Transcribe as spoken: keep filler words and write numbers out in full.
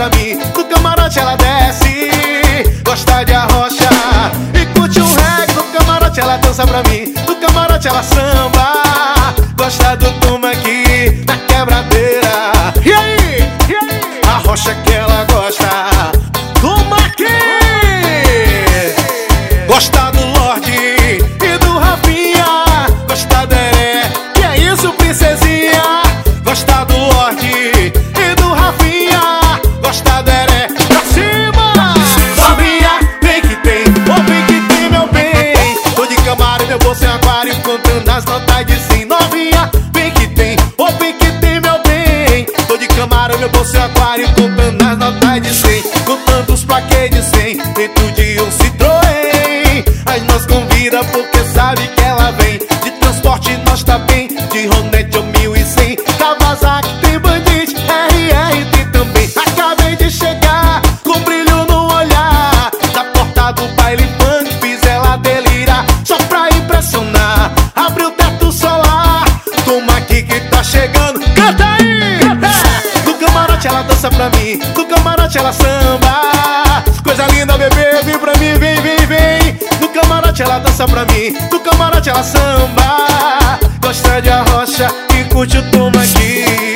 pra mim. No camarote ela desce, gosta de arrocha e curte um reggae. No camarote ela dança pra mim. No camarote ela samba, gosta do tuma aqui na quebradeira. E aí? E aí? A rocha que ela gosta, toma aqui. Gosta do Lorde e do Rafinha, gosta do Heré, que é isso, princesinha. Gosta do Lorde e do Rafinha, gosta do Heré, pra cima. Novinha, vem que tem, oh vem que tem, meu bem. Tô de Camaro, meu bolso é aquário, contando as notas de cem. Novinha, vem que tem, oh vem que tem, meu bem. Tô de Camaro, meu bolso é aquário, contando as notas de cem. Contando os plaquês de cem, dentro de um Citroën. Mas nós convida porque sabe que ela vem. De transporte nós tá bem, de Ronete ou mil e cem. Kawasaki tem Bandit, R R tem também. Acabei de chegar com brilho no olhar, da porta do baile funk fiz ela delirar. Só pra impressionar, abriu o teto solar. Toma aqui que tá chegando, canta aí, canta. No camarote ela dança pra mim, no camarote ela samba. Coisa linda, bebê, vem pra mim, vem, vem, vem. No camarote ela dança pra mim, no camarote ela samba. Gosta de arrocha e curte o toma aqui.